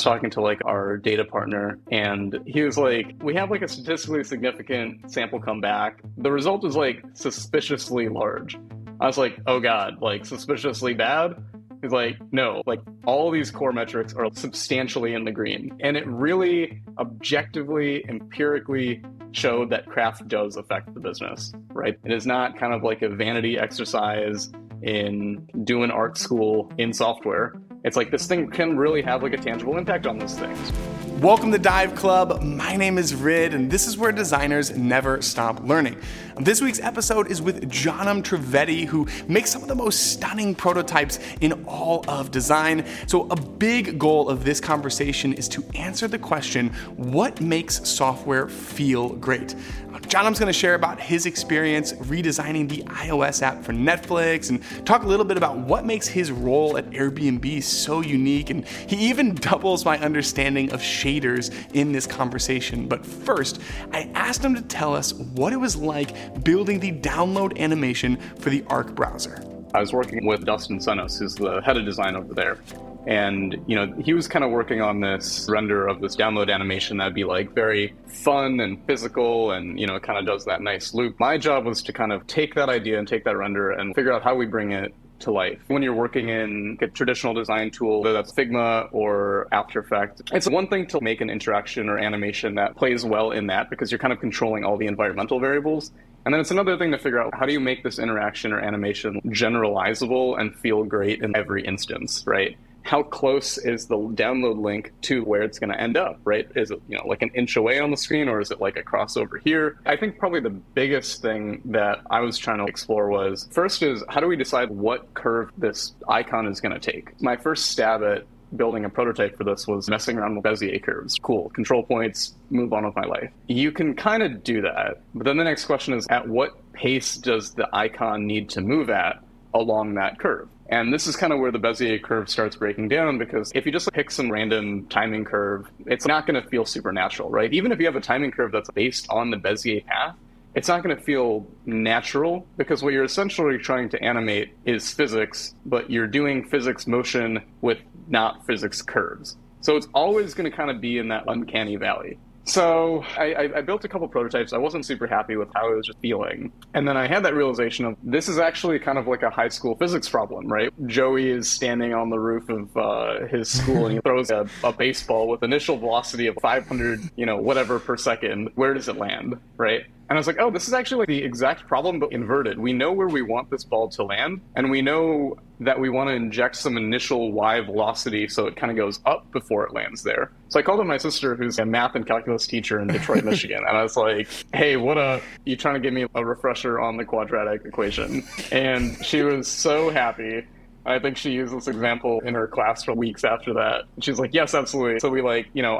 was talking to like our data partner, and he was like, we have like a statistically significant sample come back. The result is like suspiciously large. I was like, oh God, like suspiciously bad? He's like, no, like all these core metrics are substantially in the green. And it really objectively, empirically showed that craft does affect the business, right? It is not kind of like a vanity exercise in doing art school in software. It's like this thing can really have like a tangible impact on those things. Welcome to Dive Club. My name is Rid, and this is where designers never stop learning. This week's episode is with Jonam Trivedi, who makes some of the most stunning prototypes in all of design. So a big goal of this conversation is to answer the question, what makes software feel great? Jonam's going to share about his experience redesigning the iOS app for Netflix and talk a little bit about what makes his role at Airbnb so unique. And he even doubles my understanding of shaders in this conversation. But first, I asked him to tell us what it was like building the download animation for the Arc browser. I was working with Dustin Senos, who's the head of design over there. And, he was kind of working on this render of this download animation that'd be like very fun and physical and, it kind of does that nice loop. My job was to kind of take that idea and take that render and figure out how we bring it to life. When you're working in a traditional design tool, whether that's Figma or After Effects, it's one thing to make an interaction or animation that plays well in that because you're kind of controlling all the environmental variables. And then it's another thing to figure out how do you make this interaction or animation generalizable and feel great in every instance, right? How close is the download link to where it's going to end up, right? Is it, like an inch away on the screen, or is it like a crossover here? I think probably the biggest thing that I was trying to explore was, first is how do we decide what curve this icon is going to take? My first stab at building a prototype for this was messing around with Bezier curves. Cool, control points, move on with my life. You can kind of do that, but then the next question is, at what pace does the icon need to move at along that curve? And this is kind of where the Bezier curve starts breaking down, because if you just pick some random timing curve, it's not going to feel super natural, right? Even if you have a timing curve that's based on the Bezier path, it's not going to feel natural because what you're essentially trying to animate is physics, but you're doing physics motion with not physics curves. So it's always going to kind of be in that uncanny valley. So I built a couple prototypes. I wasn't super happy with how it was just feeling. And then I had that realization of this is actually kind of like a high school physics problem, right? Joey is standing on the roof of his school and he throws a baseball with initial velocity of 500, whatever per second. Where does it land, right? And I was like, oh, this is actually like the exact problem, but inverted. We know where we want this ball to land, and we know that we want to inject some initial y velocity so it kind of goes up before it lands there. So I called up my sister, who's a math and calculus teacher in Detroit, Michigan, and I was like, hey, you trying to give me a refresher on the quadratic equation? And she was so happy. I think she used this example in her class for weeks after that. She's like, yes, absolutely. So we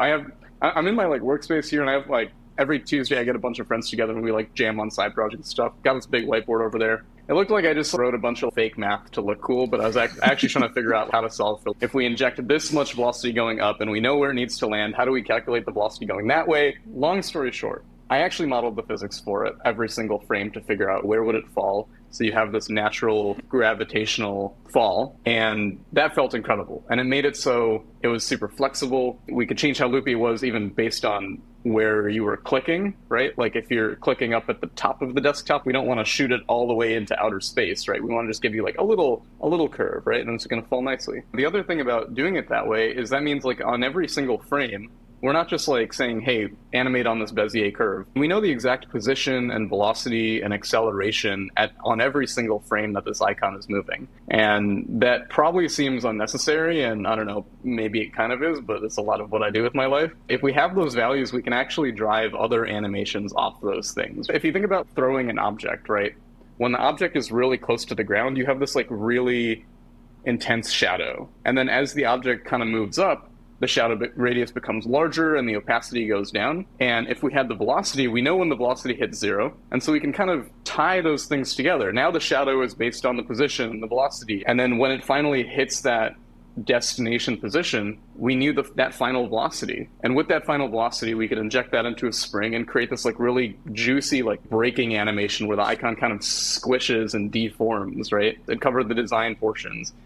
I'm in my workspace here, and I have every Tuesday I get a bunch of friends together and we jam on side projects and stuff. Got this big whiteboard over there. It looked like I just wrote a bunch of fake math to look cool, but I was actually trying to figure out how to solve for if we inject this much velocity going up and we know where it needs to land, how do we calculate the velocity going that way? Long story short, I actually modeled the physics for it, every single frame, to figure out where would it fall. So you have this natural gravitational fall, and that felt incredible. And it made it so it was super flexible. We could change how loopy it was even based on where you were clicking, right? Like if you're clicking up at the top of the desktop, we don't want to shoot it all the way into outer space, right? We want to just give you a little curve, right? And it's going to fall nicely. The other thing about doing it that way is that means on every single frame, we're not just saying, hey, animate on this Bezier curve. We know the exact position and velocity and acceleration on every single frame that this icon is moving. And that probably seems unnecessary, and I don't know, maybe it kind of is, but it's a lot of what I do with my life. If we have those values, we can actually drive other animations off those things. If you think about throwing an object, right? When the object is really close to the ground, you have this really intense shadow. And then as the object kind of moves up, the shadow radius becomes larger and the opacity goes down. And if we had the velocity, we know when the velocity hits zero. And so we can kind of tie those things together. Now the shadow is based on the position and the velocity. And then when it finally hits that destination position, we knew that final velocity. And with that final velocity, we could inject that into a spring and create this really juicy braking animation where the icon kind of squishes and deforms, right? It covered the design portions.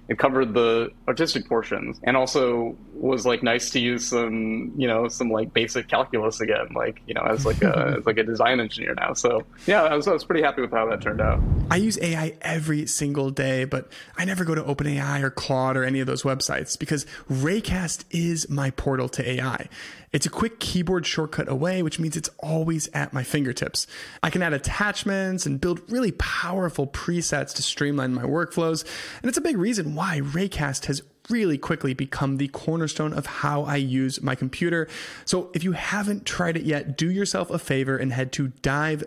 it covered the artistic portions, and also was like nice to use some, some like basic calculus again, like, as like a as like a design engineer now. So yeah, I was pretty happy with how that turned out. I use AI every single day, but I never go to OpenAI or Claude or any of those websites because Raycast is my portal to AI. It's a quick keyboard shortcut away, which means it's always at my fingertips. I can add attachments and build really powerful presets to streamline my workflows. And it's a big reason why Raycast has really quickly become the cornerstone of how I use my computer. So if you haven't tried it yet, do yourself a favor and head to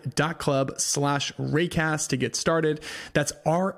dive.club/Raycast to get started. That's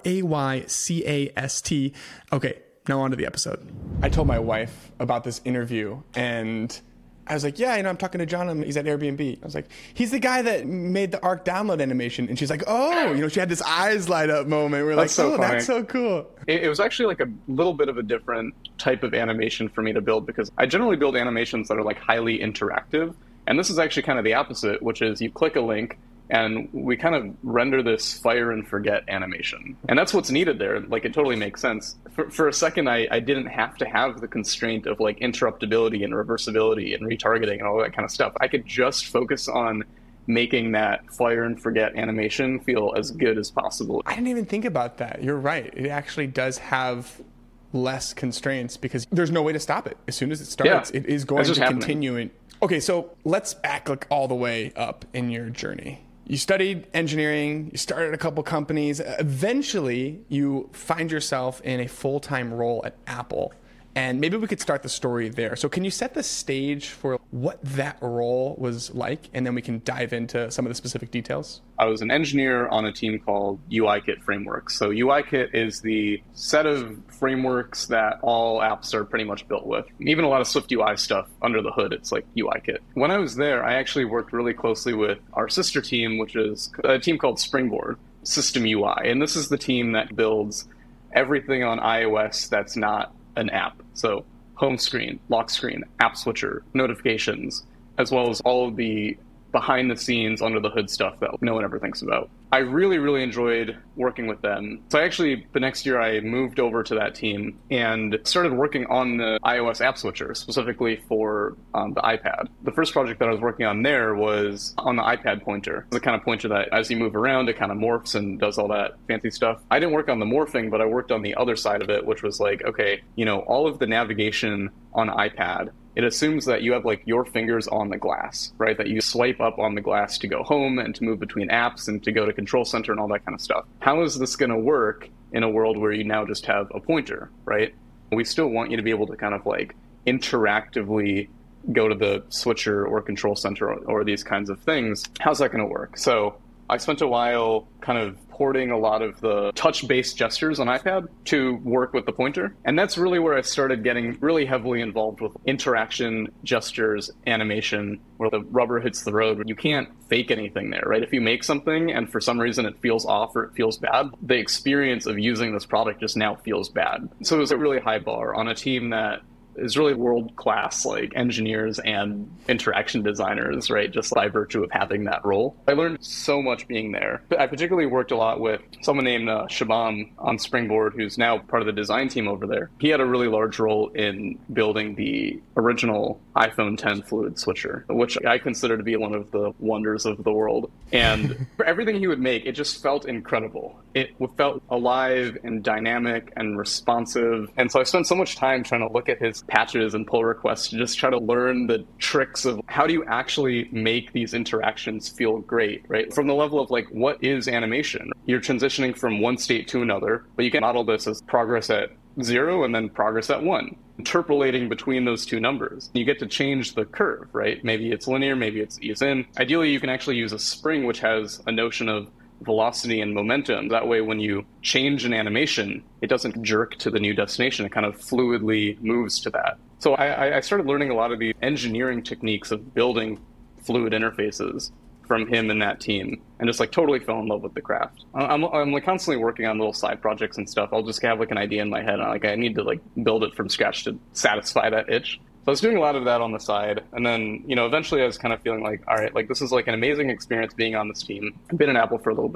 RAYCAST. Okay, now on to the episode. I told my wife about this interview and I was like, yeah, I'm talking to John. He's at Airbnb. I was like, he's the guy that made the Arc download animation. And she's like, oh, she had this eyes light up moment. We're like, oh, that's so cool. It was actually like a little bit of a different type of animation for me to build because I generally build animations that are like highly interactive. And this is actually kind of the opposite, which is you click a link and we kind of render this fire and forget animation. And that's what's needed there. Like, it totally makes sense. For a second, I didn't have to have the constraint of like interruptibility and reversibility and retargeting and all that kind of stuff. I could just focus on making that fire and forget animation feel as good as possible. I didn't even think about that. You're right. It actually does have less constraints because there's no way to stop it. As soon as it starts, it is going to continue. Okay, so let's back like all the way up in your journey. You studied engineering, you started a couple companies. Eventually, you find yourself in a full-time role at Apple. And maybe we could start the story there. So can you set the stage for what that role was like? And then we can dive into some of the specific details. I was an engineer on a team called UIKit Frameworks. So UIKit is the set of frameworks that all apps are pretty much built with. Even a lot of SwiftUI stuff under the hood, it's like UIKit. When I was there, I actually worked really closely with our sister team, which is a team called Springboard System UI. And this is the team that builds everything on iOS that's not an app. So home screen, lock screen, app switcher, notifications, as well as all of the behind the scenes, under the hood stuff that no one ever thinks about. I really, really enjoyed working with them. So the next year I moved over to that team and started working on the iOS app switcher, specifically for the iPad. The first project that I was working on there was on the iPad pointer, the kind of pointer that as you move around, it kind of morphs and does all that fancy stuff. I didn't work on the morphing, but I worked on the other side of it, which was like, okay, all of the navigation on iPad, it assumes that you have like your fingers on the glass, right? That you swipe up on the glass to go home and to move between apps and to go to Control Center and all that kind of stuff. How is this going to work in a world where you now just have a pointer, right? We still want you to be able to kind of like interactively go to the switcher or Control Center or these kinds of things. How's that going to work? So I spent a while kind of porting a lot of the touch-based gestures on iPad to work with the pointer. And that's really where I started getting really heavily involved with interaction, gestures, animation, where the rubber hits the road. You can't fake anything there, right? If you make something and for some reason it feels off or it feels bad, the experience of using this product just now feels bad. So it was a really high bar on a team that is really world-class, like engineers and interaction designers, right? Just by virtue of having that role. I learned so much being there. I particularly worked a lot with someone named Shabam on Springboard, who's now part of the design team over there. He had a really large role in building the original iPhone X fluid switcher, which I consider to be one of the wonders of the world. And for everything he would make, it just felt incredible. It felt alive and dynamic and responsive. And so I spent so much time trying to look at his patches and pull requests to just try to learn the tricks of how do you actually make these interactions feel great, right? From the level of like, what is animation? You're transitioning from one state to another, but you can model this as progress at 0 and then progress at 1, interpolating between those two numbers. You get to change the curve, right? Maybe it's linear, maybe it's ease in. Ideally, you can actually use a spring, which has a notion of velocity and momentum. That way, when you change an animation, it doesn't jerk to the new destination. It kind of fluidly moves to that. So I started learning a lot of the engineering techniques of building fluid interfaces from him and that team, and just like totally fell in love with the craft. I'm like constantly working on little side projects and stuff. I'll just have like an idea in my head, and I need to like build it from scratch to satisfy that itch. So I was doing a lot of that on the side. And then, eventually I was kind of feeling like, all right, like this is like an amazing experience being on this team. I've been in Apple for a little bit.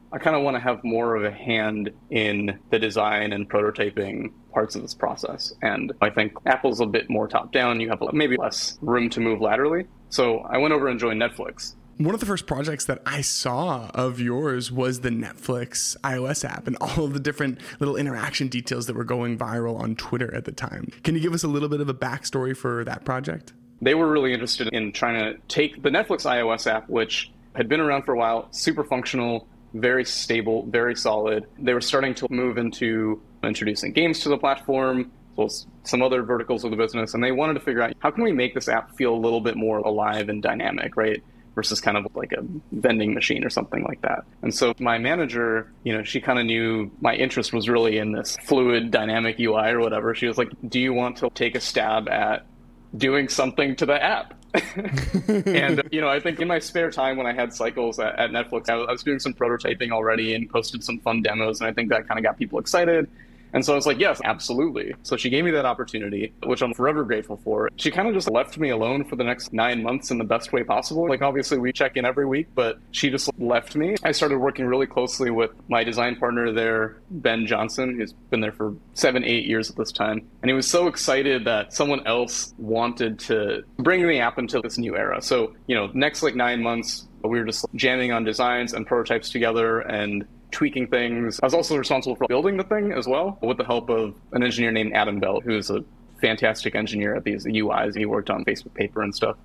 I kind of want to have more of a hand in the design and prototyping parts of this process. And I think Apple's a bit more top down. You have maybe less room to move laterally. So I went over and joined Netflix. One of the first projects that I saw of yours was the Netflix iOS app and all of the different little interaction details that were going viral on Twitter at the time. Can you give us a little bit of a backstory for that project? They were really interested in trying to take the Netflix iOS app, which had been around for a while, super functional, very stable, very solid. They were starting to move into introducing games to the platform, as well as some other verticals of the business, and they wanted to figure out how can we make this app feel a little bit more alive and dynamic, right? Versus kind of like a vending machine or something like that. And so my manager, she kind of knew my interest was really in this fluid, dynamic UI or whatever. She was like, do you want to take a stab at doing something to the app? And, I think in my spare time when I had cycles at Netflix, I was doing some prototyping already and posted some fun demos. And I think that kind of got people excited. And so I was like, yes, absolutely. So she gave me that opportunity, which I'm forever grateful for. She kind of just left me alone for the next 9 months in the best way possible. Like, obviously, we check in every week, but she just left me. I started working really closely with my design partner there, Ben Johnson, who's been there for 7-8 years at this time. And he was so excited that someone else wanted to bring the app into this new era. So, next 9 months, we were just jamming on designs and prototypes together and tweaking things. I was also responsible for building the thing as well, with the help of an engineer named Adam Bell, who's a fantastic engineer at these UIs. He worked on Facebook Paper and stuff.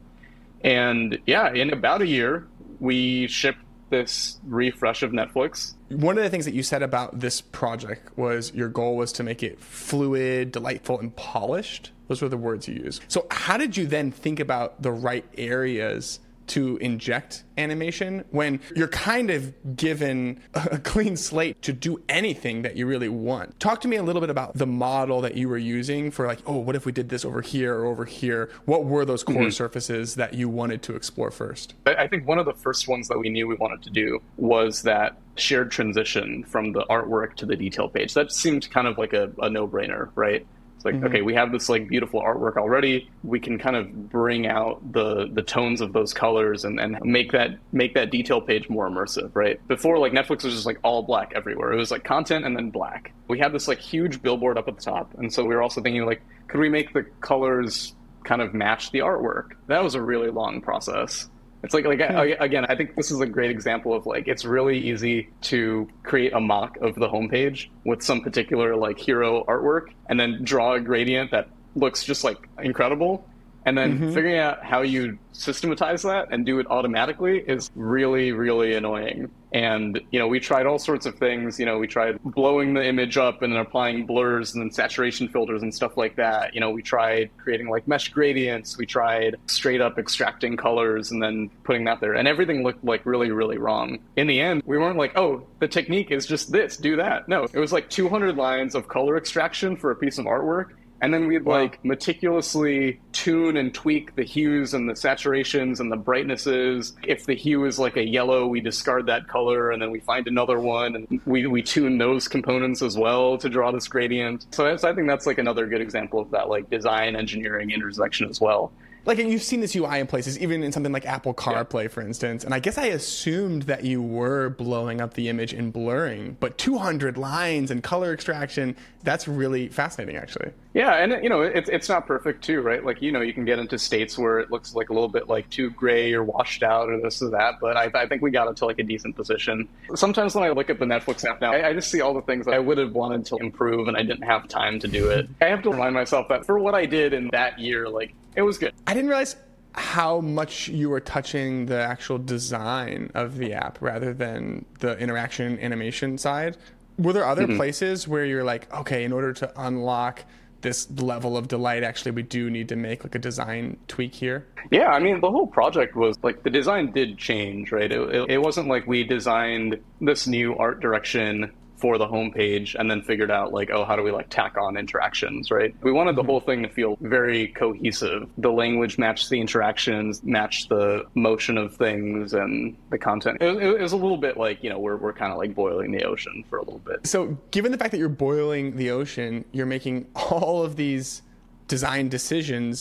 And yeah, in about a year, we shipped this refresh of Netflix. One of the things that you said about this project was your goal was to make it fluid, delightful, and polished. Those were the words you used. So how did you then think about the right areas to inject animation when you're kind of given a clean slate to do anything that you really want? Talk to me a little bit about the model that you were using for what if we did this over here or over here? What were those core surfaces that you wanted to explore first? I think one of the first ones that we knew we wanted to do was that shared transition from the artwork to the detail page. That seemed kind of like a no-brainer, right? It's like, okay, we have this beautiful artwork already. We can kind of bring out the tones of those colors and make that detail page more immersive, right? Before, Netflix was just all black everywhere. It was content and then black. We had this huge billboard up at the top. And so we were also thinking could we make the colors kind of match the artwork? That was a really long process. It's again, I think this is a great example of it's really easy to create a mock of the homepage with some particular hero artwork and then draw a gradient that looks just incredible. And then figuring out how you systematize that and do it automatically is really, really annoying. And, we tried all sorts of things. We tried blowing the image up and then applying blurs and then saturation filters and stuff like that. We tried creating mesh gradients. We tried straight up extracting colors and then putting that there. And everything looked really, really wrong. In the end, we weren't oh, the technique is just this, do that. No, it was 200 lines of color extraction for a piece of artwork. And then we'd meticulously tune and tweak the hues and the saturations and the brightnesses. If the hue is a yellow, we discard that color and then we find another one and we tune those components as well to draw this gradient. So I think that's another good example of that design engineering intersection as well. And you've seen this UI in places, even in something like Apple CarPlay, for instance. And I guess I assumed that you were blowing up the image and blurring, but 200 lines and color extraction, that's really fascinating, actually. Yeah, and it's not perfect too, right? You can get into states where it looks a little bit too gray or washed out or this or that, but I think we got it to a decent position. Sometimes when I look at the Netflix app now, I just see all the things that I would have wanted to improve and I didn't have time to do it. I have to remind myself that for what I did in that year, it was good. I didn't realize how much you were touching the actual design of the app rather than the interaction animation side. Were there other places where you're okay, in order to unlock this level of delight, actually, we do need to make a design tweak here? Yeah, the whole project was the design did change, right? It wasn't we designed this new art direction for the homepage and then figured out how do we tack on interactions, right? We wanted the whole thing to feel very cohesive. The language matched the interactions, matched the motion of things and the content. It was a little bit we're kind of boiling the ocean for a little bit. So given the fact that you're boiling the ocean, you're making all of these design decisions.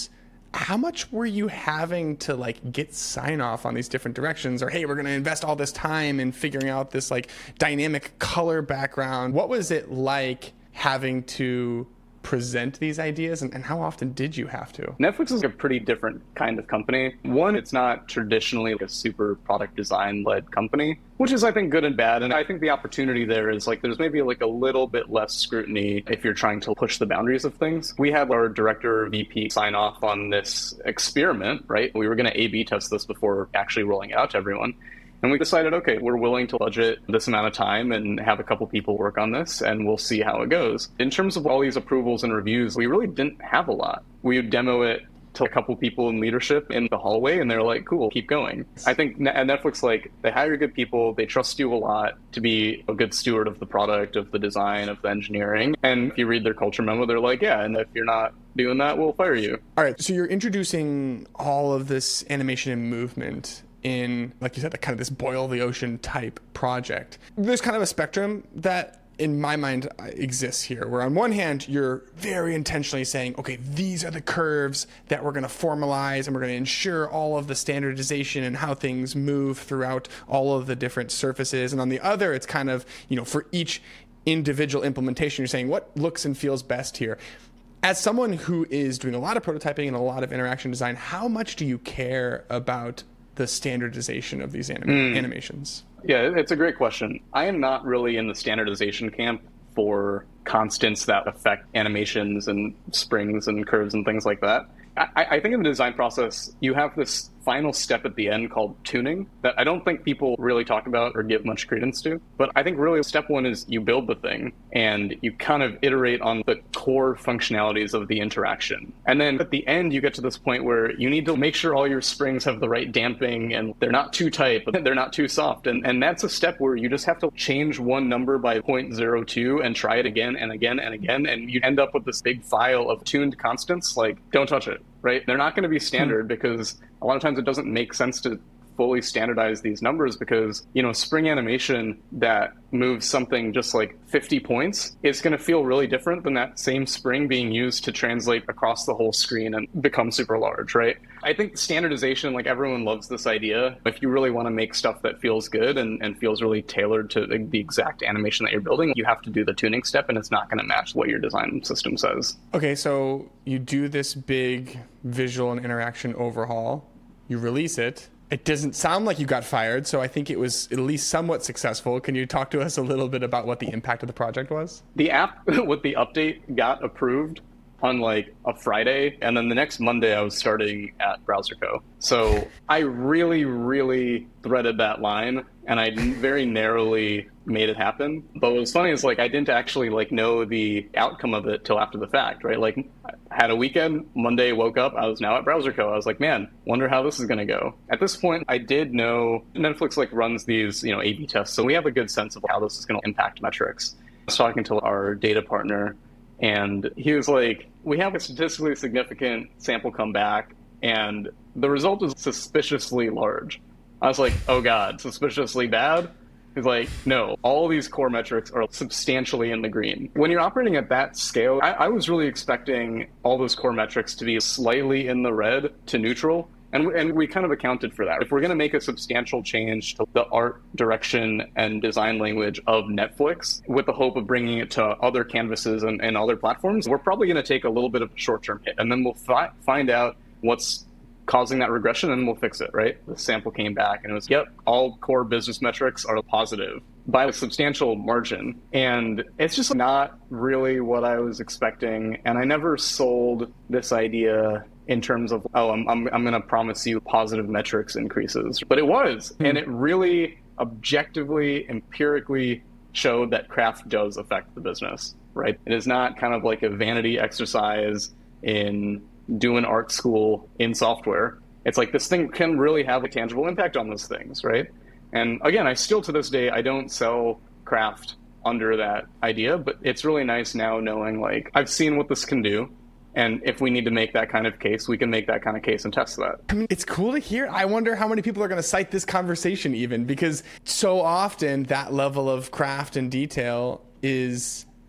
How much were you having to like get sign off on these different directions, or hey, we're going to invest all this time in figuring out this like dynamic color background? What was it like having to present these ideas, and how often did you have to? Netflix is a pretty different kind of company. One, it's not traditionally like a super product design led company, which is, I think, good and bad. And I think the opportunity there is like there's maybe like a little bit less scrutiny if you're trying to push the boundaries of things. We had our director VP sign off on this experiment, right? We were going to A/B test this before actually rolling it out to everyone. And we decided, okay, we're willing to budget this amount of time and have a couple people work on this, and we'll see how it goes. In terms of all these approvals and reviews, we really didn't have a lot. We would demo it to a couple people in leadership in the hallway, and they're like, cool, keep going. I think at Netflix, like, they hire good people, they trust you a lot to be a good steward of the product, of the design, of the engineering. And if you read their culture memo, they're like, yeah, and if you're not doing that, we'll fire you. All right, so you're introducing all of this animation and movement in, like you said, kind of this boil the ocean type project. There's kind of a spectrum that, in my mind, exists here, where on one hand, you're very intentionally saying, okay, these are the curves that we're going to formalize, and we're going to ensure all of the standardization and how things move throughout all of the different surfaces. And on the other, it's kind of, for each individual implementation, you're saying what looks and feels best here. As someone who is doing a lot of prototyping and a lot of interaction design, how much do you care about the standardization of these animations? Yeah, it's a great question. I am not really in the standardization camp for constants that affect animations and springs and curves and things like that. I think in the design process, you have this final step at the end called tuning that I don't think people really talk about or give much credence to. But I think really step one is you build the thing and you kind of iterate on the core functionalities of the interaction. And then at the end, you get to this point where you need to make sure all your springs have the right damping and they're not too tight, but they're not too soft. And that's a step where you just have to change one number by 0.02 and try it again and again and again. And you end up with this big file of tuned constants. Like, don't touch it, right? They're not going to be standard because a lot of times it doesn't make sense to fully standardize these numbers because, spring animation that moves something just like 50 points, it's going to feel really different than that same spring being used to translate across the whole screen and become super large, right? I think standardization, like everyone loves this idea. If you really want to make stuff that feels good and feels really tailored to the exact animation that you're building, you have to do the tuning step and it's not going to match what your design system says. Okay, so you do this big visual and interaction overhaul, you release it. It doesn't sound like you got fired, so I think it was at least somewhat successful. Can you talk to us a little bit about what the impact of the project was? The app with the update got approved on like a Friday, and then the next Monday I was starting at BrowserCo. So I really, really threaded that line, and I very narrowly made it happen. But what was funny is like I didn't actually like know the outcome of it till after the fact, right? Like I had a weekend, Monday woke up, I was now at BrowserCo. I was like, man, wonder how this is going to go. At this point, I did know Netflix like runs these, A/B tests, so we have a good sense of how this is going to impact metrics. I was talking to our data partner, and he was like, we have a statistically significant sample come back, and the result is suspiciously large. I was like, oh God, suspiciously bad? He's like, no, all these core metrics are substantially in the green. When you're operating at that scale, I was really expecting all those core metrics to be slightly in the red to neutral. And we kind of accounted for that. If we're going to make a substantial change to the art direction and design language of Netflix with the hope of bringing it to other canvases and other platforms, we're probably going to take a little bit of a short-term hit. And then we'll find out what's causing that regression and we'll fix it, right? The sample came back and it was, yep, all core business metrics are positive by a substantial margin. And it's just not really what I was expecting. And I never sold this idea in terms of, oh, I'm going to promise you positive metrics increases. But it was. And it really objectively, empirically showed that craft does affect the business, right? It is not kind of like a vanity exercise in doing art school in software. It's like this thing can really have a tangible impact on those things, right? And again, I still to this day, I don't sell craft under that idea, but it's really nice now knowing like I've seen what this can do. And if we need to make that kind of case, we can make that kind of case and test that. I mean, it's cool to hear. I wonder how many people are going to cite this conversation even, because so often that level of craft and detail is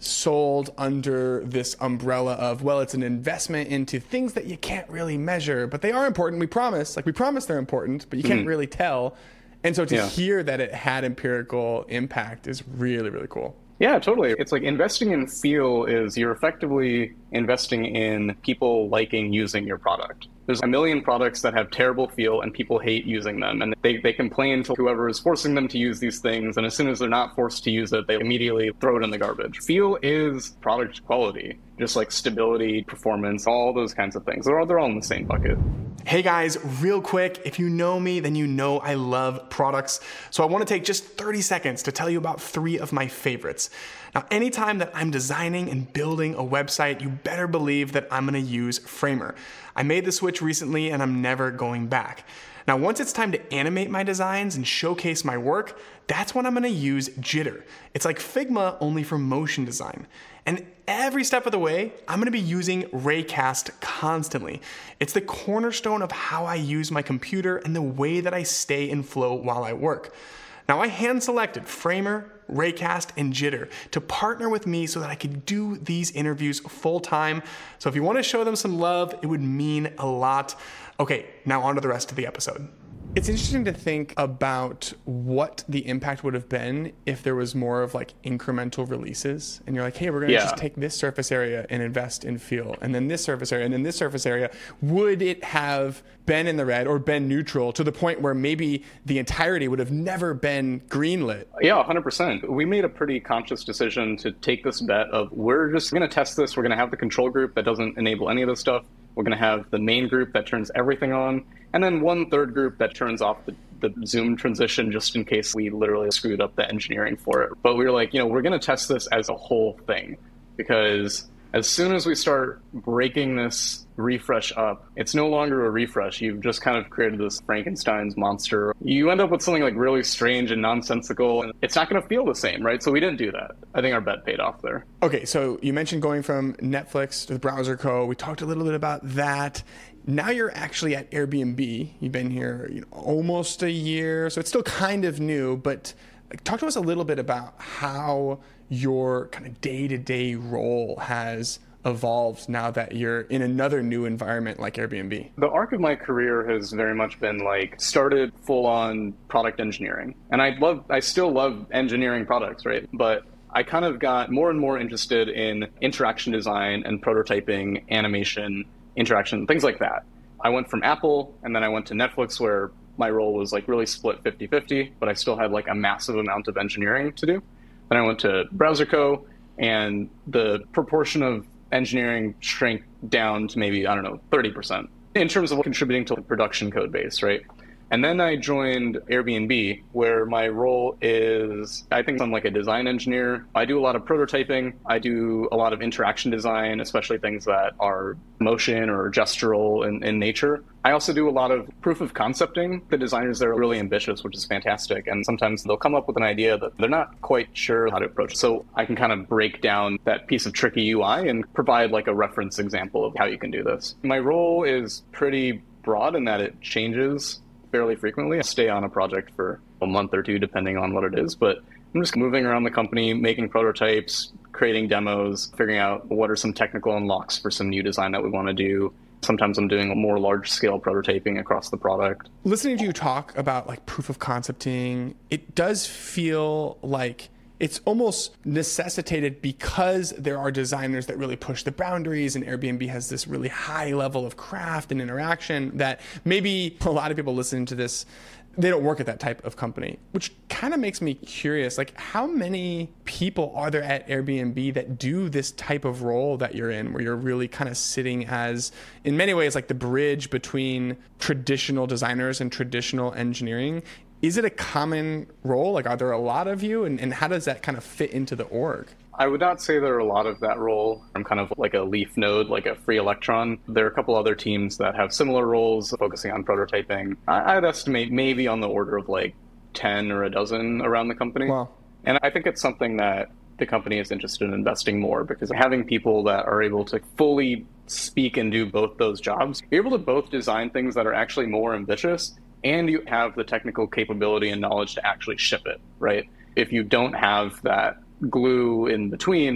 sold under this umbrella of, well, it's an investment into things that you can't really measure, but they are important. We promise they're important, but you can't really tell. And so to hear that it had empirical impact is really, really cool. Yeah, totally. It's like investing in feel is you're effectively investing in people liking using your product. There's a million products that have terrible feel and people hate using them. And they complain to whoever is forcing them to use these things. And as soon as they're not forced to use it, they immediately throw it in the garbage. Feel is product quality, just like stability, performance, all those kinds of things. They're all in the same bucket. Hey guys, real quick, if you know me, then you know I love products. So I want to take just 30 seconds to tell you about 3 of my favorites. Now, anytime that I'm designing and building a website, you better believe that I'm going to use Framer. I made the switch recently and I'm never going back. Now, once it's time to animate my designs and showcase my work, that's when I'm going to use Jitter. It's like Figma, only for motion design. And every step of the way, I'm going to be using Raycast constantly. It's the cornerstone of how I use my computer and the way that I stay in flow while I work. Now, I hand-selected Framer, Raycast, and Jitter to partner with me so that I could do these interviews full-time. So if you want to show them some love, it would mean a lot. Okay, now on to the rest of the episode. It's interesting to think about what the impact would have been if there was more of like incremental releases and you're like, hey, we're going to just take this surface area and invest in feel, and then this surface area and then this surface area. Would it have been in the red or been neutral to the point where maybe the entirety would have never been greenlit? Yeah, 100%. We made a pretty conscious decision to take this bet of we're just going to test this. We're going to have the control group that doesn't enable any of this stuff. We're going to have the main group that turns everything on, and then one third group that turns off the Zoom transition just in case we literally screwed up the engineering for it. But we were like, we're going to test this as a whole thing, because as soon as we start breaking this refresh up, it's no longer a refresh. You've just kind of created this Frankenstein's monster. You end up with something like really strange and nonsensical, and it's not going to feel the same, right? So we didn't do that. I think our bet paid off there. Okay, so you mentioned going from Netflix to the Browser Co. We talked a little bit about that. Now you're actually at Airbnb. You've been here almost a year, so it's still kind of new, but talk to us a little bit about how your kind of day-to-day role has evolved now that you're in another new environment like Airbnb. The arc of my career has very much been started full-on product engineering. And I still love engineering products, right? But I kind of got more and more interested in interaction design and prototyping, animation, interaction, things like that. I went from Apple and then I went to Netflix, where my role was really split 50-50, but I still had a massive amount of engineering to do. Then I went to Browser Co, and the proportion of engineering shrank down to maybe, 30% in terms of contributing to the production code base, right? And then I joined Airbnb, where my role is, I think I'm a design engineer. I do a lot of prototyping. I do a lot of interaction design, especially things that are motion or gestural in nature. I also do a lot of proof of concepting. The designers there are really ambitious, which is fantastic. And sometimes they'll come up with an idea that they're not quite sure how to approach. So I can kind of break down that piece of tricky UI and provide a reference example of how you can do this. My role is pretty broad in that it changes fairly frequently. I stay on a project for a month or two, depending on what it is, but I'm just moving around the company, making prototypes, creating demos, figuring out what are some technical unlocks for some new design that we want to do. Sometimes I'm doing a more large-scale prototyping across the product. Listening to you talk about proof of concepting, it does feel like it's almost necessitated because there are designers that really push the boundaries, and Airbnb has this really high level of craft and interaction that maybe a lot of people listening to this, they don't work at that type of company, which kind of makes me curious. How many people are there at Airbnb that do this type of role that you're in, where you're really kind of sitting as, in many ways, the bridge between traditional designers and traditional engineering? Is it a common role? Are there a lot of you? And how does that kind of fit into the org? I would not say there are a lot of that role. I'm kind of like a leaf node, like a free electron. There are a couple other teams that have similar roles focusing on prototyping. I'd estimate maybe on the order of 10 or a dozen around the company. Wow. And I think it's something that the company is interested in investing more, because having people that are able to fully speak and do both those jobs, you're able to both design things that are actually more ambitious, and you have the technical capability and knowledge to actually ship it, right? If you don't have that glue in between,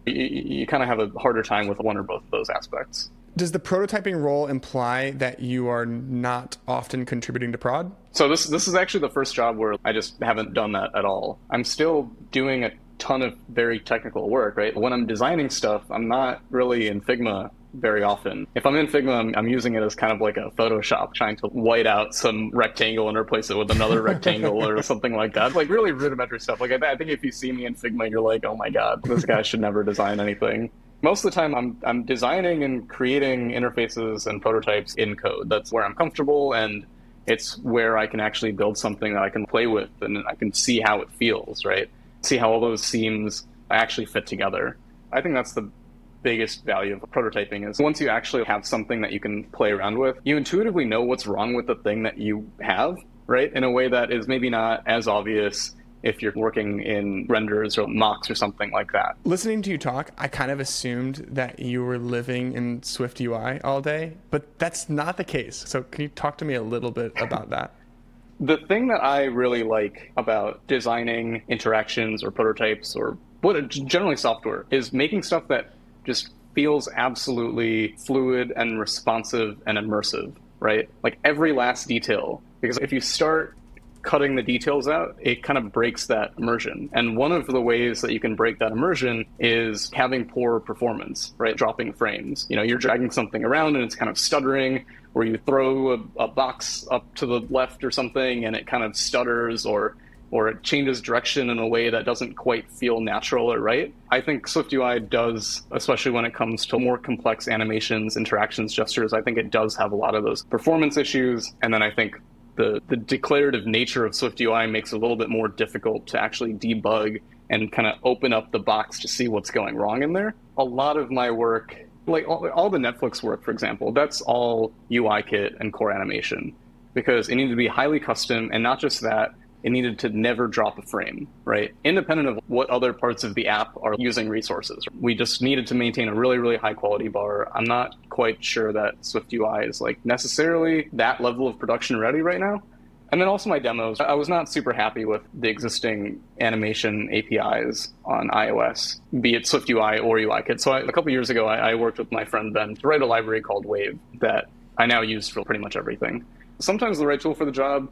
You kind of have a harder time with one or both of those aspects. Does the prototyping role imply that you are not often contributing to prod? So this is actually the first job where I just haven't done that at all. I'm still doing a ton of very technical work, right? When I'm designing stuff, I'm not really in Figma very often. If I'm in Figma, I'm using it as kind of like a Photoshop, trying to white out some rectangle and replace it with another rectangle or something like that. Like really rudimentary stuff. Like I think if you see me in Figma, you're like, oh my God, this guy should never design anything. Most of the time, I'm designing and creating interfaces and prototypes in code. That's where I'm comfortable, and it's where I can actually build something that I can play with and I can see how it feels, right? See how all those seams actually fit together. I think that's the biggest value of prototyping is once you actually have something that you can play around with, you intuitively know what's wrong with the thing that you have, right? In a way that is maybe not as obvious if you're working in renders or mocks or something like that. Listening to you talk, I kind of assumed that you were living in Swift UI all day, but that's not the case. So can you talk to me a little bit about that? The thing that I really like about designing interactions or prototypes or generally software is making stuff that just feels absolutely fluid and responsive and immersive, right? Like every last detail. Because if you start cutting the details out, it kind of breaks that immersion. And one of the ways that you can break that immersion is having poor performance, right? Dropping frames. You're dragging something around and it's kind of stuttering, or you throw a box up to the left or something and it kind of stutters, or it changes direction in a way that doesn't quite feel natural or right. I think SwiftUI does, especially when it comes to more complex animations, interactions, gestures, I think it does have a lot of those performance issues. And then I think the declarative nature of SwiftUI makes it a little bit more difficult to actually debug and kind of open up the box to see what's going wrong in there. A lot of my work, like all the Netflix work, for example, that's all UIKit and core animation because it needed to be highly custom, and not just that, it needed to never drop a frame, right? Independent of what other parts of the app are using resources. We just needed to maintain a really, really high quality bar. I'm not quite sure that SwiftUI is like necessarily that level of production ready right now. And then also my demos, I was not super happy with the existing animation APIs on iOS, be it SwiftUI or UIKit. So a couple years ago, I worked with my friend Ben to write a library called Wave that I now use for pretty much everything. Sometimes the right tool for the job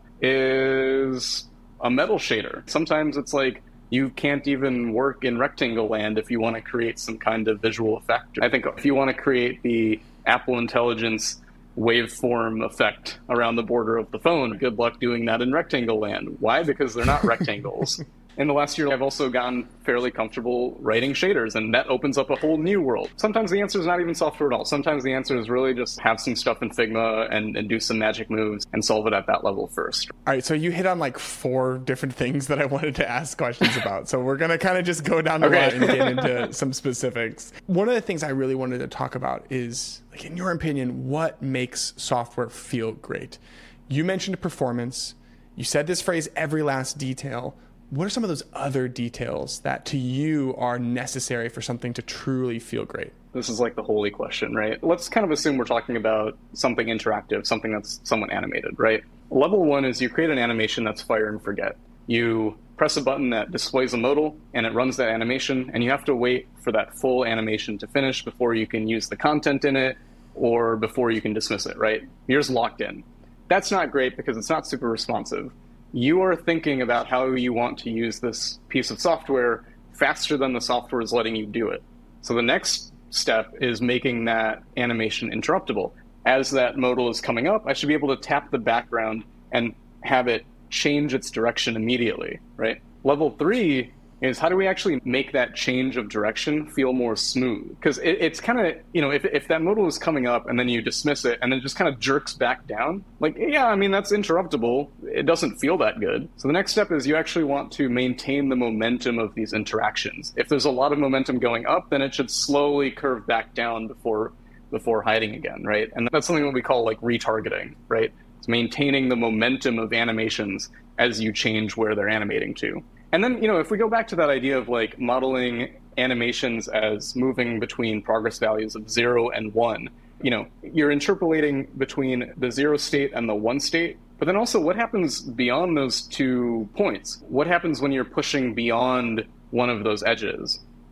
is a metal shader. Sometimes it's like you can't even work in rectangle land if you want to create some kind of visual effect. I think if you want to create the Apple Intelligence waveform effect around the border of the phone, good luck doing that in rectangle land. Why? Because they're not rectangles. In the last year, I've also gotten fairly comfortable writing shaders, and that opens up a whole new world. Sometimes the answer is not even software at all. Sometimes the answer is really just have some stuff in Figma and do some magic moves and solve it at that level first. All right, so you hit on like 4 different things that I wanted to ask questions about. So we're going to kind of just go down the line and get into some specifics. One of the things I really wanted to talk about is, like, in your opinion, what makes software feel great? You mentioned performance. You said this phrase, every last detail. What are some of those other details that to you are necessary for something to truly feel great? This is like the holy question, right? Let's kind of assume we're talking about something interactive, something that's somewhat animated, right? Level 1 is you create an animation that's fire and forget. You press a button that displays a modal and it runs that animation, and you have to wait for that full animation to finish before you can use the content in it or before you can dismiss it, right? You're just locked in. That's not great because it's not super responsive. You are thinking about how you want to use this piece of software faster than the software is letting you do it. So the next step is making that animation interruptible. As that modal is coming up, I should be able to tap the background and have it change its direction immediately, right? Level 3 is how do we actually make that change of direction feel more smooth? Because it's kind of, if that modal is coming up and then you dismiss it and then it just kind of jerks back down, like, yeah, I mean, that's interruptible. It doesn't feel that good. So the next step is you actually want to maintain the momentum of these interactions. If there's a lot of momentum going up, then it should slowly curve back down before hiding again, right? And that's something that we call like retargeting, right? It's maintaining the momentum of animations as you change where they're animating to. And then, if we go back to that idea of like modeling animations as moving between progress values of 0 and 1, you're interpolating between the 0 state and the 1 state. But then also what happens beyond those 2 points? What happens when you're pushing beyond one of those edges?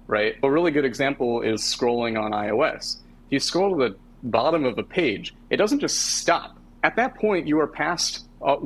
right? A really good example is scrolling on iOS. If you scroll to the bottom of a page, it doesn't just stop. At that point, you are past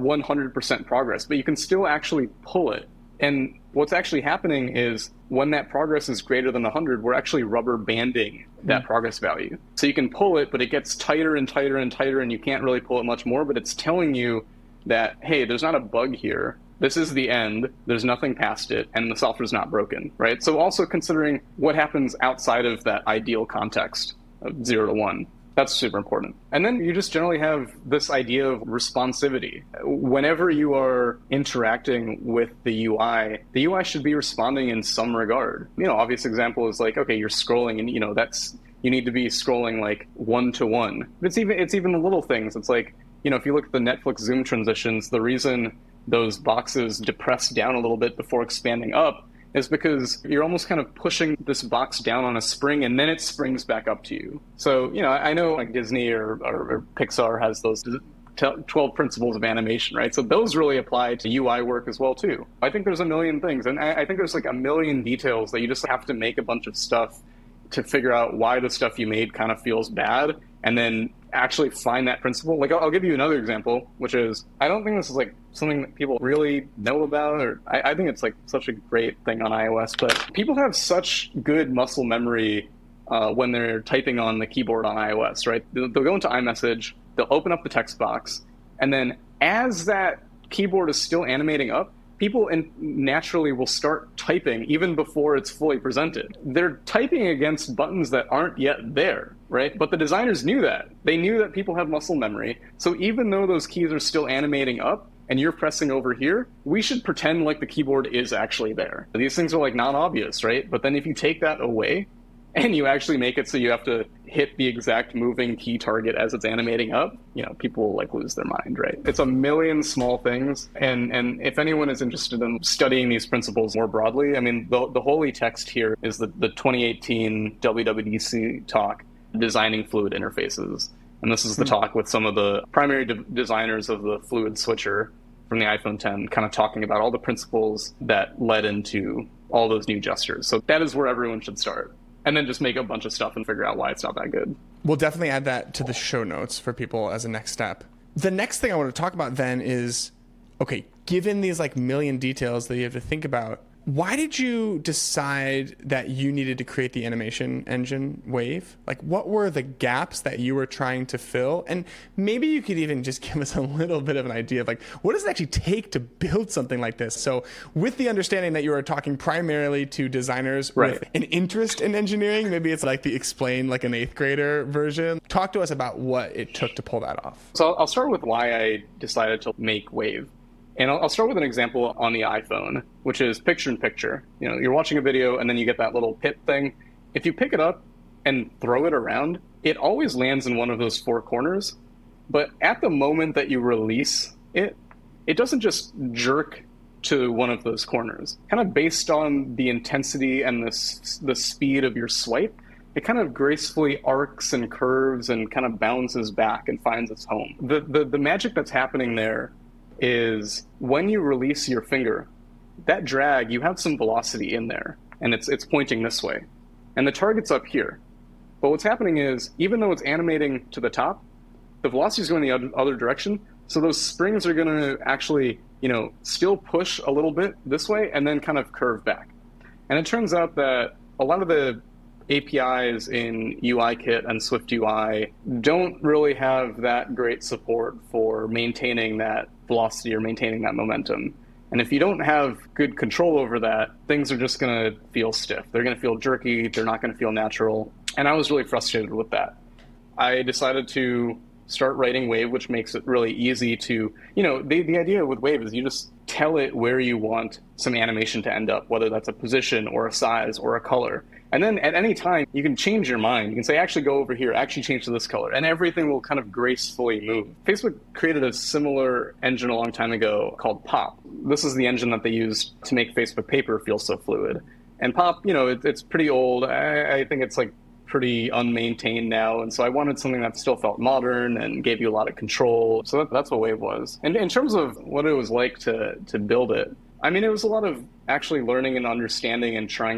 100% progress, but you can still actually pull it. And what's actually happening is when that progress is greater than 100, we're actually rubber banding that progress value. So you can pull it, but it gets tighter and tighter and tighter, and you can't really pull it much more, but it's telling you that, hey, there's not a bug here. This is the end. There's nothing past it, and the software's not broken, right? So also considering what happens outside of that ideal context of 0 to 1. That's super important. And then you just generally have this idea of responsivity. Whenever you are interacting with the UI should be responding in some regard. Obvious example is like, okay, you're scrolling and, you need to be scrolling like 1-to-1. It's even the little things. It's like, if you look at the Netflix zoom transitions, the reason those boxes depress down a little bit before expanding up is because you're almost kind of pushing this box down on a spring and then it springs back up to you. So, I know like Disney or Pixar has those 12 principles of animation, right? So those really apply to UI work as well, too. I think there's a million things. And I think there's like a million details that you just have to make a bunch of stuff to figure out why the stuff you made kind of feels bad and then actually find that principle. Like I'll give you another example, which is, I don't think this is like something that people really know about, or I think it's like such a great thing on iOS, but people have such good muscle memory when they're typing on the keyboard on iOS, right? They'll go into iMessage, they'll open up the text box, and then as that keyboard is still animating up, people naturally will start typing even before it's fully presented. They're typing against buttons that aren't yet there, right? But the designers knew that. They knew that people have muscle memory. So even though those keys are still animating up and you're pressing over here, we should pretend like the keyboard is actually there. These things are like not obvious, right? But then if you take that away and you actually make it so you have to hit the exact moving key target as it's animating up, people will like lose their mind, right? It's a million small things. And if anyone is interested in studying these principles more broadly, I mean, the holy text here is the 2018 WWDC talk, Designing Fluid Interfaces. And this is the talk with some of the primary designers of the fluid switcher from the iPhone 10, kind of talking about all the principles that led into all those new gestures. So that is where everyone should start. And then just make a bunch of stuff and figure out why it's not that good. We'll definitely add that to the show notes for people as a next step. The next thing I want to talk about then is, okay, given these like million details that you have to think about, why did you decide that you needed to create the animation engine Wave? Like, what were the gaps that you were trying to fill? And maybe you could even just give us a little bit of an idea of like, what does it actually take to build something like this? So with the understanding that you are talking primarily to designers with an interest in engineering, maybe it's like the Explain like an 8th grader version. Talk to us about what it took to pull that off. So I'll start with why I decided to make Wave. And I'll start with an example on the iPhone, which is picture-in-picture. You're watching a video and then you get that little pip thing. If you pick it up and throw it around, it always lands in one of those 4 corners. But at the moment that you release it, it doesn't just jerk to one of those corners. Kind of based on the intensity and the speed of your swipe, it kind of gracefully arcs and curves and kind of bounces back and finds its home. The magic that's happening there is when you release your finger, that drag, you have some velocity in there, and it's pointing this way. And the target's up here. But what's happening is, even though it's animating to the top, the velocity is going the other direction, so those springs are going to actually, still push a little bit this way and then kind of curve back. And it turns out that a lot of the APIs in UIKit and SwiftUI don't really have that great support for maintaining that velocity or maintaining that momentum. And if you don't have good control over that, things are just going to feel stiff. They're going to feel jerky. They're not going to feel natural. And I was really frustrated with that. I decided to start writing Wave, which makes it really easy to, the idea with Wave is you just tell it where you want some animation to end up, whether that's a position or a size or a color. And then at any time, you can change your mind. You can say, actually go over here, actually change to this color, and everything will kind of gracefully move. Facebook created a similar engine a long time ago called Pop. This is the engine that they used to make Facebook Paper feel so fluid. And Pop, it's pretty old. I think it's like pretty unmaintained now. And so I wanted something that still felt modern and gave you a lot of control. So that's what Wave was. And in terms of what it was like to build it, I mean, it was a lot of actually learning and understanding and trying to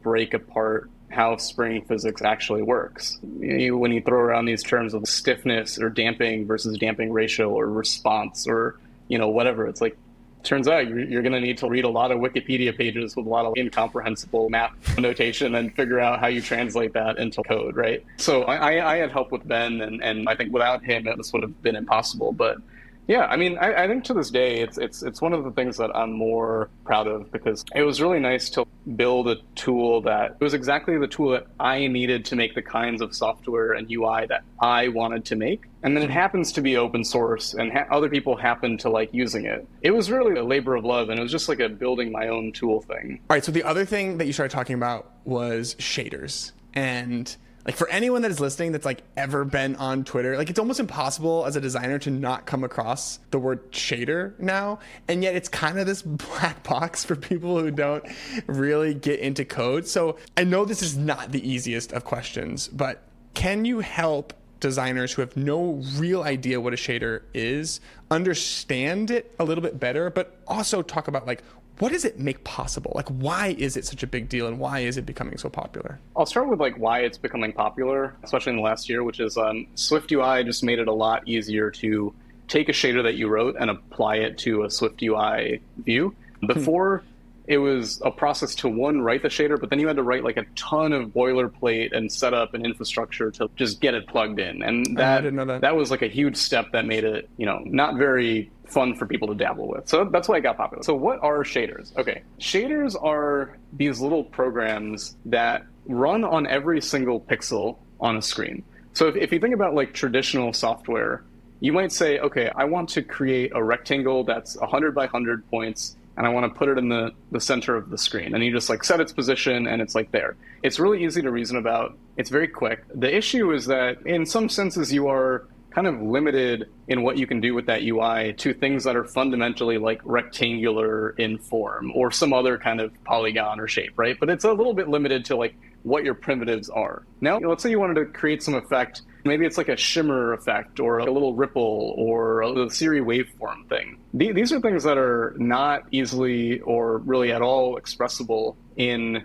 break apart how spring physics actually works. When you throw around these terms of stiffness or damping versus damping ratio or response or, whatever, it's like, turns out you're going to need to read a lot of Wikipedia pages with a lot of incomprehensible math notation and figure out how you translate that into code, right? So I had help with Ben, and I think without him, this would have been impossible. But yeah, I mean, I think to this day, it's one of the things that I'm more proud of, because it was really nice to build a tool that it was exactly the tool that I needed to make the kinds of software and UI that I wanted to make. And then it happens to be open source, and other people happen to like using it. It was really a labor of love, and it was just like a building my own tool thing. All right, so the other thing that you started talking about was shaders. And like, for anyone that is listening that's like ever been on Twitter, like, it's almost impossible as a designer to not come across the word shader now. And yet it's kind of this black box for people who don't really get into code. So I know this is not the easiest of questions, but can you help designers who have no real idea what a shader is understand it a little bit better, but also talk about like, what does it make possible? Like, why is it such a big deal, and why is it becoming so popular? I'll start with like why it's becoming popular, especially in the last year, which is Swift UI just made it a lot easier to take a shader that you wrote and apply it to a Swift UI view. Before, it was a process to write the shader, but then you had to write like a ton of boilerplate and setup and infrastructure to just get it plugged in. And I didn't know that. That was like a huge step that made it, not very fun for people to dabble with. So that's why it got popular. So what are shaders? Okay. Shaders are these little programs that run on every single pixel on a screen. So if you think about like traditional software, you might say, okay, I want to create a rectangle that's 100 by 100 points, and I want to put it in the center of the screen. And you just like set its position, and it's like there. It's really easy to reason about. It's very quick. The issue is that in some senses you are kind of limited in what you can do with that UI to things that are fundamentally like rectangular in form or some other kind of polygon or shape, right? But it's a little bit limited to like what your primitives are. Now, let's say you wanted to create some effect. Maybe it's like a shimmer effect or a little ripple or a Siri waveform thing. These are things that are not easily or really at all expressible in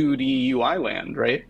2D UI land, right?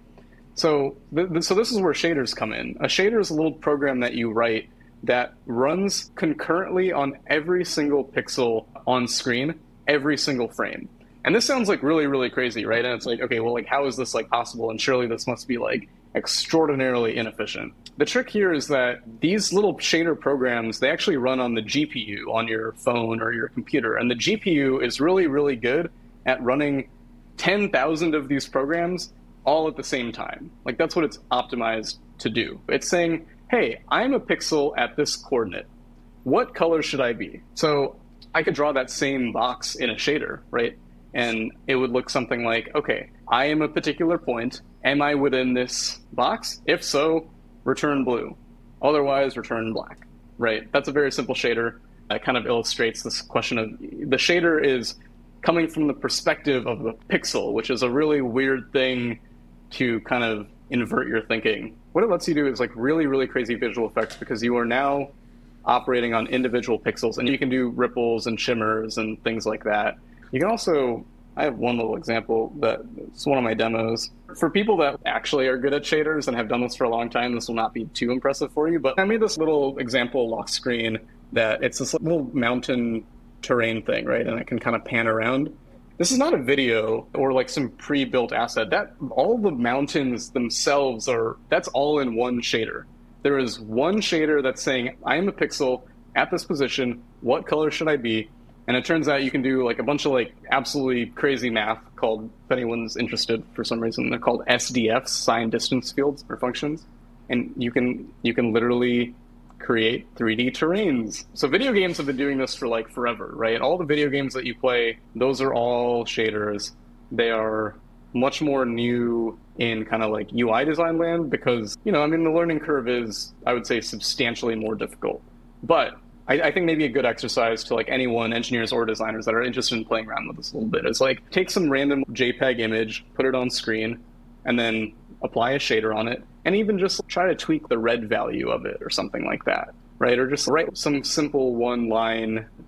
So this is where shaders come in. A shader is a little program that you write that runs concurrently on every single pixel on screen, every single frame. And this sounds like really, really crazy, right? And it's like, okay, well, like, how is this like possible? And surely this must be like extraordinarily inefficient. The trick here is that these little shader programs, they actually run on the GPU on your phone or your computer. And the GPU is really, really good at running 10,000 of these programs all at the same time. Like, that's what it's optimized to do. It's saying, hey, I'm a pixel at this coordinate. What color should I be? So I could draw that same box in a shader, right? And it would look something like, okay, I am a particular point. Am I within this box? If so, return blue. Otherwise, return black, right? That's a very simple shader that kind of illustrates this question of the shader is coming from the perspective of the pixel, which is a really weird thing to kind of invert your thinking. What it lets you do is like really, really crazy visual effects because you are now operating on individual pixels, and you can do ripples and shimmers and things like that. You can also, I have one little example that's one of my demos. For people that actually are good at shaders and have done this for a long time, this will not be too impressive for you, but I made this little example lock screen that it's this little mountain terrain thing, right? And I can kind of pan around. This is not a video or like some pre-built asset. That all the mountains themselves that's all in one shader. There is one shader that's saying, I am a pixel at this position. What color should I be? And it turns out you can do like a bunch of like absolutely crazy math called, if anyone's interested for some reason, they're called SDFs, sign distance fields or functions. And you can literally create 3D terrains. So video games have been doing this for like forever, right? All the video games that you play, those are all shaders. They are much more new in kind of like UI design land because, the learning curve is, I would say, substantially more difficult. But I think maybe a good exercise to like anyone, engineers or designers that are interested in playing around with this a little bit is like take some random JPEG image, put it on screen, and then apply a shader on it, and even just try to tweak the red value of it or something like that, right? Or just write some simple one-line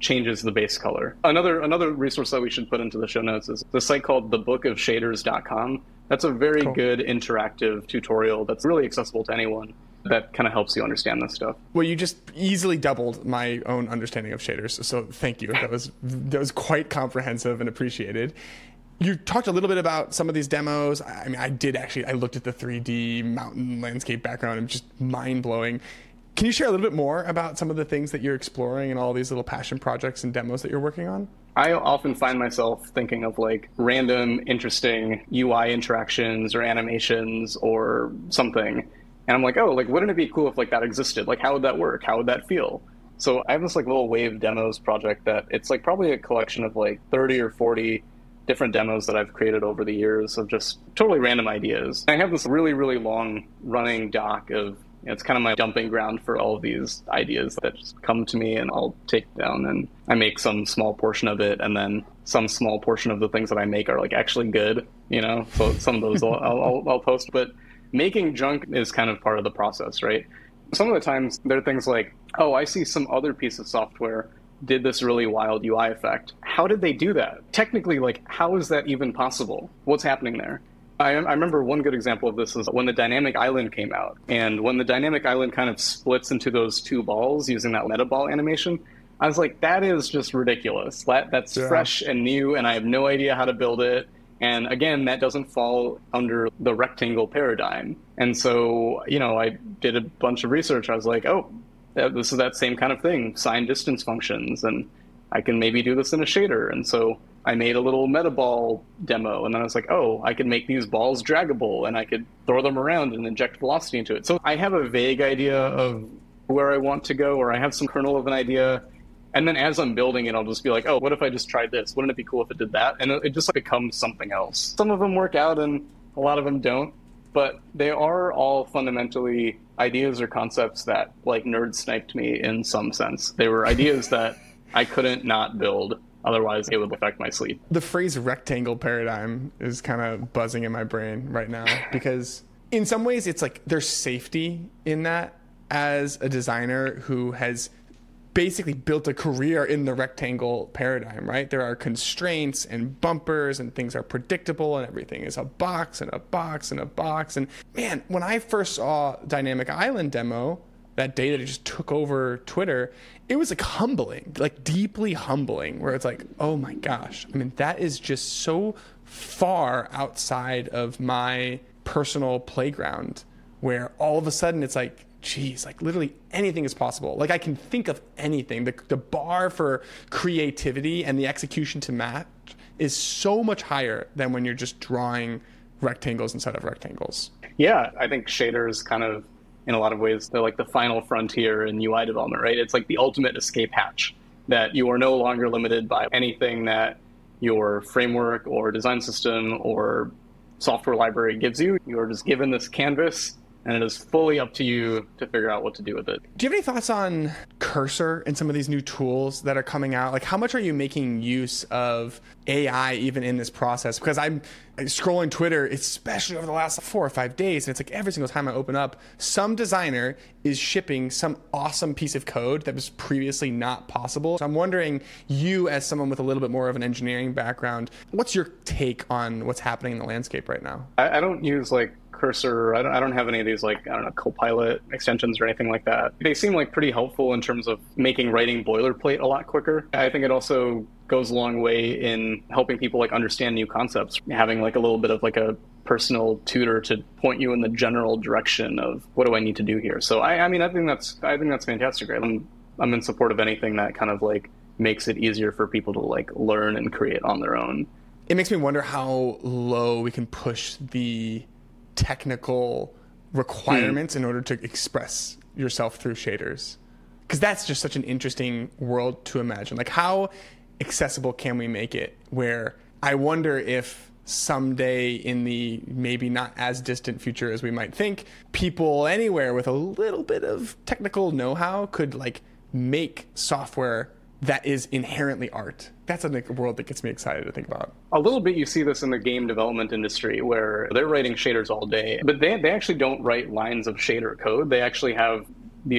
changes the base color. Another resource that we should put into the show notes is the site called thebookofshaders.com. That's a very good interactive tutorial that's really accessible to anyone that kind of helps you understand this stuff. Well, you just easily doubled my own understanding of shaders, so thank you. That was quite comprehensive and appreciated. You talked a little bit about some of these demos. I mean, I looked at the 3D mountain landscape background and just mind-blowing. Can you share a little bit more about some of the things that you're exploring and all these little passion projects and demos that you're working on? I often find myself thinking of like random, interesting UI interactions or animations or something. And I'm like, oh, like, wouldn't it be cool if like that existed? Like, how would that work? How would that feel? So I have this like little Wave demos project that it's like probably a collection of like 30 or 40 different demos that I've created over the years of just totally random ideas. I have this really, really long running doc of, it's kind of my dumping ground for all of these ideas that just come to me and I'll take down, and I make some small portion of it, and then some small portion of the things that I make are like actually good, so some of those I'll post. But making junk is kind of part of the process, right? Some of the times there are things like, oh, I see some other piece of software did this really wild UI effect. How did they do that? Technically, like, how is that even possible? What's happening there? I remember one good example of this is when the Dynamic Island came out. And when the Dynamic Island kind of splits into those two balls using that meta ball animation, I was like, that is just ridiculous. That's fresh and new, and I have no idea how to build it. And again, that doesn't fall under the rectangle paradigm. And so, I did a bunch of research. I was like, oh, this is that same kind of thing, sine distance functions, and I can maybe do this in a shader. And so I made a little metaball demo, and then I was like, oh, I can make these balls draggable, and I could throw them around and inject velocity into it. So I have a vague idea of where I want to go, or I have some kernel of an idea. And then as I'm building it, I'll just be like, oh, what if I just tried this? Wouldn't it be cool if it did that? And it just becomes something else. Some of them work out and a lot of them don't, but they are all fundamentally ideas or concepts that like nerd sniped me in some sense. They were ideas that I couldn't not build. Otherwise, it would affect my sleep. The phrase rectangle paradigm is kind of buzzing in my brain right now because in some ways it's like there's safety in that as a designer who has basically built a career in the rectangle paradigm, right? There are constraints and bumpers and things are predictable and everything is a box and a box and a box. And man, when I first saw Dynamic Island demo, that day that it just took over Twitter, it was like humbling, like deeply humbling, where it's like, oh my gosh. I mean, that is just so far outside of my personal playground where all of a sudden it's like, geez, like literally anything is possible. Like I can think of anything. The bar for creativity and the execution to match is so much higher than when you're just drawing rectangles instead of rectangles. Yeah, I think shaders kind of, in a lot of ways, they're like the final frontier in UI development, right? It's like the ultimate escape hatch, that you are no longer limited by anything that your framework or design system or software library gives you. You are just given this canvas, and it is fully up to you to figure out what to do with it. Do you have any thoughts on Cursor and some of these new tools that are coming out? Like, how much are you making use of AI even in this process? Because I'm scrolling Twitter, especially over the last 4 or 5 days, and it's like every single time I open up, some designer is shipping some awesome piece of code that was previously not possible. So I'm wondering, you as someone with a little bit more of an engineering background, what's your take on what's happening in the landscape right now? I don't use like Cursor. I don't have any of these like, Copilot extensions or anything like that. They seem like pretty helpful in terms of making writing boilerplate a lot quicker. I think it also goes a long way in helping people like understand new concepts, having like a little bit of like a personal tutor to point you in the general direction of what do I need to do here. So I think that's fantastic. Right? I'm in support of anything that kind of like makes it easier for people to like learn and create on their own. It makes me wonder how low we can push the technical requirements in order to express yourself through shaders, because that's just such an interesting world to imagine. Like, how accessible can we make it, where I wonder if someday in the maybe not as distant future as we might think, people anywhere with a little bit of technical know-how could like make software that is inherently art. That's a world that gets me excited to think about. A little bit you see this in the game development industry where they're writing shaders all day, but they actually don't write lines of shader code. They actually have these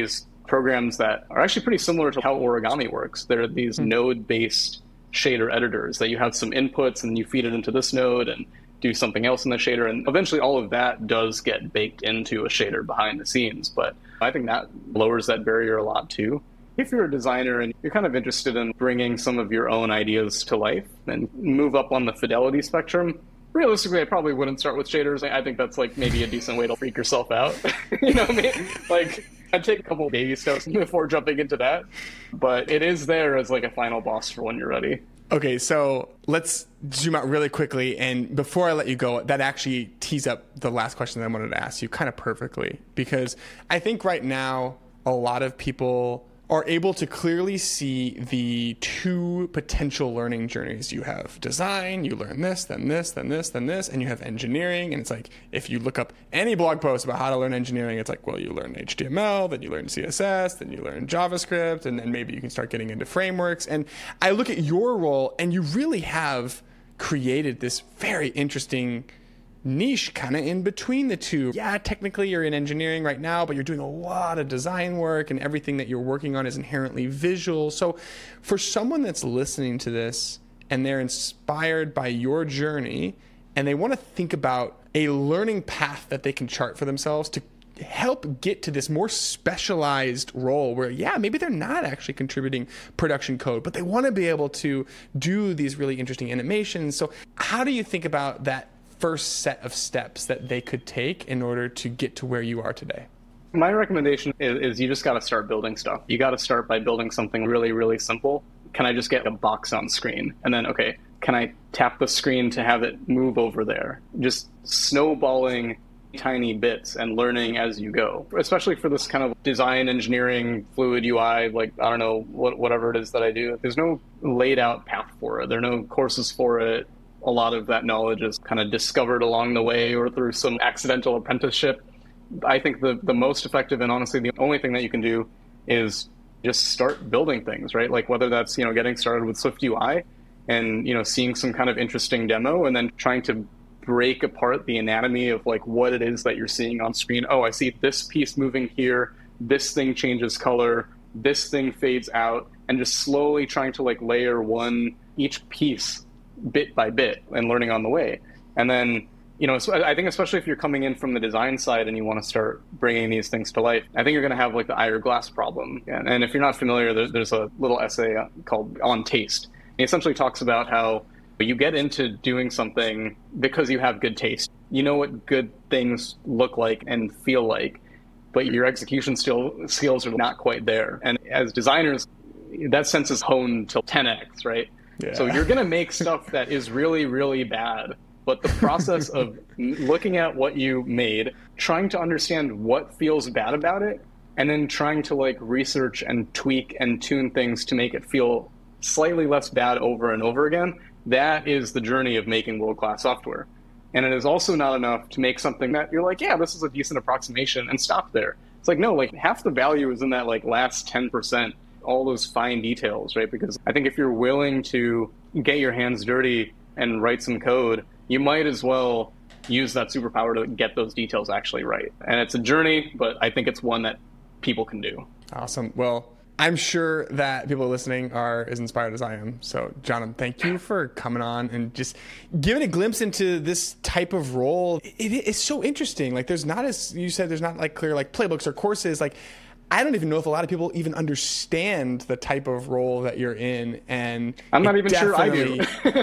programs that are actually pretty similar to how origami works. They're these node-based shader editors that you have some inputs and you feed it into this node and do something else in the shader. And eventually all of that does get baked into a shader behind the scenes. But I think that lowers that barrier a lot too. If you're a designer and you're kind of interested in bringing some of your own ideas to life and move up on the fidelity spectrum, realistically, I probably wouldn't start with shaders. I think that's like maybe a decent way to freak yourself out. You know what I mean? Like, I'd take a couple baby steps before jumping into that. But it is there as like a final boss for when you're ready. Okay, so let's zoom out really quickly. And before I let you go, that actually tees up the last question that I wanted to ask you kind of perfectly. Because I think right now, a lot of people are able to clearly see the two potential learning journeys. You have design, you learn this, then this, then this, then this, and you have engineering. And it's like, if you look up any blog post about how to learn engineering, it's like, well, you learn HTML, then you learn CSS, then you learn JavaScript, and then maybe you can start getting into frameworks. And I look at your role, and you really have created this very interesting niche kind of in between the two. Yeah, technically you're in engineering right now, but you're doing a lot of design work and everything that you're working on is inherently visual. So for someone that's listening to this and they're inspired by your journey and they want to think about a learning path that they can chart for themselves to help get to this more specialized role where, yeah, maybe they're not actually contributing production code, but they want to be able to do these really interesting animations. So how do you think about that first set of steps that they could take in order to get to where you are today? My recommendation is you just got to start building stuff. You got to start by building something really, really simple. Can I just get a box on screen? And then, okay, can I tap the screen to have it move over there? Just snowballing tiny bits and learning as you go, especially for this kind of design, engineering, fluid UI, like, I don't know, whatever it is that I do. There's no laid out path for it. There are no courses for it. A lot of that knowledge is kind of discovered along the way or through some accidental apprenticeship. I think the most effective and honestly the only thing that you can do is just start building things, right? Like whether that's, getting started with Swift UI and, seeing some kind of interesting demo and then trying to break apart the anatomy of like what it is that you're seeing on screen. Oh, I see this piece moving here. This thing changes color. This thing fades out, and just slowly trying to like layer each piece bit by bit and learning on the way. And then, so I think especially if you're coming in from the design side and you want to start bringing these things to life, I think you're going to have like the eye or glass problem. And if you're not familiar, there's a little essay called On Taste. It essentially talks about how you get into doing something because you have good taste. You know what good things look like and feel like, but your execution skills are not quite there. And as designers, that sense is honed till 10x, right? Yeah. So you're going to make stuff that is really, really bad. But the process of looking at what you made, trying to understand what feels bad about it, and then trying to like research and tweak and tune things to make it feel slightly less bad over and over again, that is the journey of making world-class software. And it is also not enough to make something that you're like, yeah, this is a decent approximation and stop there. It's like, no, like half the value is in that like last 10%. All those fine details, right? Because I think if you're willing to get your hands dirty and write some code, you might as well use that superpower to get those details actually right. And it's a journey, but I think it's one that people can do. Awesome. Well, I'm sure that people listening are as inspired as I am. So, Jonathan, thank you for coming on and just giving a glimpse into this type of role. It's so interesting. Like, there's not, as you said, there's not like clear like playbooks or courses. Like, I don't even know if a lot of people even understand the type of role that you're in, and I'm not even sure I do.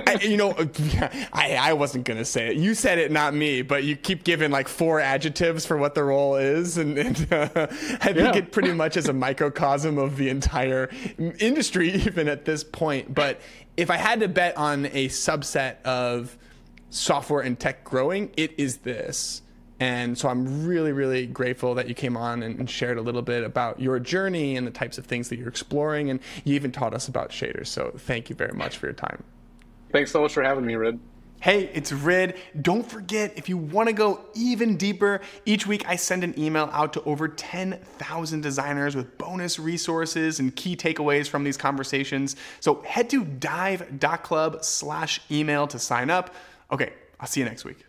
I wasn't gonna say it. You said it, not me. But you keep giving like 4 adjectives for what the role is, and I think it pretty much is a microcosm of the entire industry, even at this point. But if I had to bet on a subset of software and tech growing, it is this. And so I'm really, really grateful that you came on and shared a little bit about your journey and the types of things that you're exploring. And you even taught us about shaders. So thank you very much for your time. Thanks so much for having me, Rid. Hey, it's Rid. Don't forget, if you want to go even deeper, each week I send an email out to over 10,000 designers with bonus resources and key takeaways from these conversations. So head to dive.club/email to sign up. Okay, I'll see you next week.